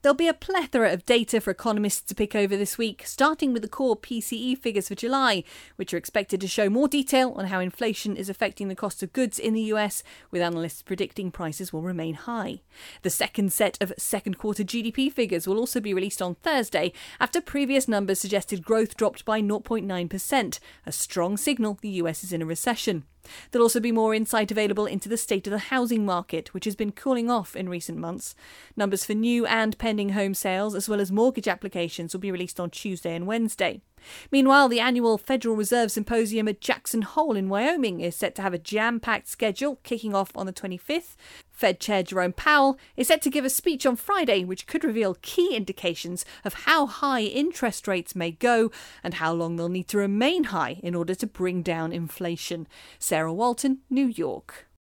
There'll be a plethora of data for economists to pick over this week, starting with the core PCE figures for July, which are expected to show more detail on how inflation is affecting the cost of goods in the US, with analysts predicting prices will remain high. The second set of second quarter GDP figures will also be released on Thursday, after previous numbers suggested growth dropped by 0.9%, a strong signal the US is in a recession. There'll also be more insight available into the state of the housing market, which has been cooling off in recent months. Numbers for new and pending home sales, as well as mortgage applications, will be released on Tuesday and Wednesday. Meanwhile, the annual Federal Reserve Symposium at Jackson Hole in Wyoming is set to have a jam-packed schedule, kicking off on the 25th. Fed Chair Jerome Powell is set to give a speech on Friday, which could reveal key indications of how high interest rates may go and how long they'll need to remain high in order to bring down inflation. Sarah Walton, New York.